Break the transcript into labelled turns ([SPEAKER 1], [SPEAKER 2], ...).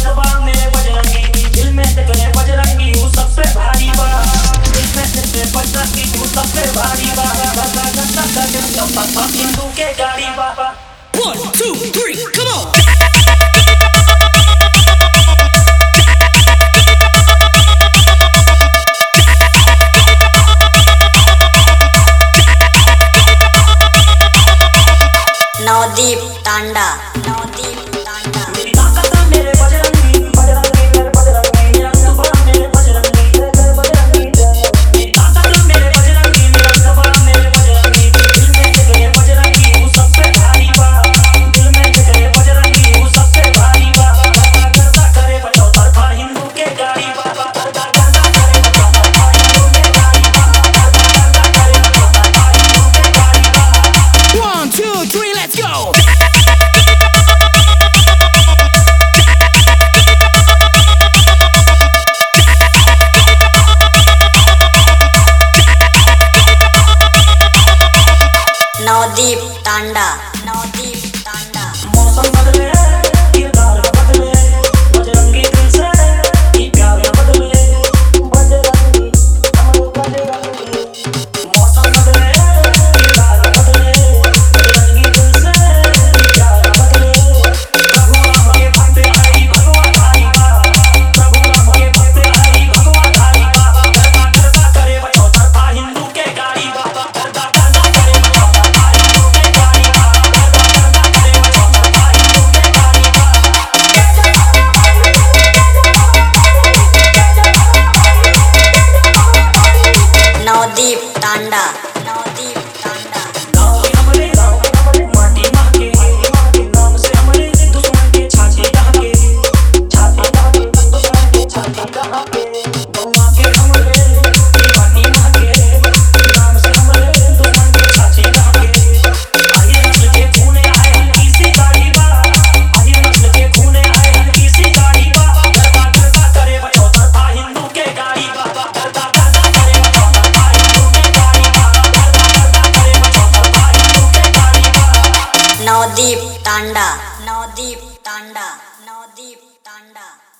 [SPEAKER 1] रंगवा मेरे बजरंगी, दिल में तेरे बजरंगी हूँ सबसे भारी बा, दिल में तेरे बजरंगी हूँ सबसे भारी बा, हिंदू के गाड़ी बा।
[SPEAKER 2] 1, 2, 3, come on!
[SPEAKER 3] नवदीप तांडा, नवदीप तांडा।
[SPEAKER 1] मेरी ताकत मेरे बजरंगी, बजरंगी मेरे बजरंगी, रंगवा मेरे बजरंगी, मेरे बजरंगी। मेरी ताकत मेरे बजरंगी, रंगवा मेरे बजरंगी, दिल में तेरे बजरंगी हूँ सबसे भारी बा, दिल में तेरे बजरंगी हूँ सबसे भारी बा। करता करे बचाओ तरफा हिंदू के गाड़ी बा, करता करे बचाओ तरफा हिंदू के गाड़ी बा, करता करे बचाओ तरफा हिंदू के गाड़ी बा।
[SPEAKER 2] 1, 2, 3, let's go!
[SPEAKER 3] नवदीप तांडा, नवदीप तांडा।
[SPEAKER 1] मौसम बदले किरदार बदले, बजरंगी दिल से ही प्यार बदले, बजरंगी बजरंगी। मौसम बदले किरदार बदले, बजरंगी दिल से ही प्यार बदले। प्रभु राम के भक्त आई भगवा धारी बा, प्रभु राम के भक्त आई भगवा धारी बा। करता करे बचाओ तरफा हिंदू के गाड़ी बा, करता करे बचाओ तरफा हिंदू के गाड़ी बा, करता करे बचाओ तरफा हिंदू के गाड़ी बा।
[SPEAKER 3] नवदीप तांडा, नवदीप तांडा।
[SPEAKER 1] गाँव के हमरे माटी महके, नाम से हमरे दुश्मन के छाती दहके, छाती दहके, दुश्मन के छाती दहके। गौवा के हमरे माटी महके, नाम से हमरे दुश्मन के छाती दहके। आये नस्ल के खूने आए हल्की सी गाड़ी बा, आये नस्ल के खूने आए हल्की सी गाड़ी बा। करता करे बचाओ तरफा हिंदू के गाड़ी बा, करता करे बचाओ तरफा हिंदू के गाड़ी बा, करता करे बचाओ तरफा हिंदू के गाड़ी बा।
[SPEAKER 3] नवदीप तांडा, नवदीप तांडा, नवदीप तांडा।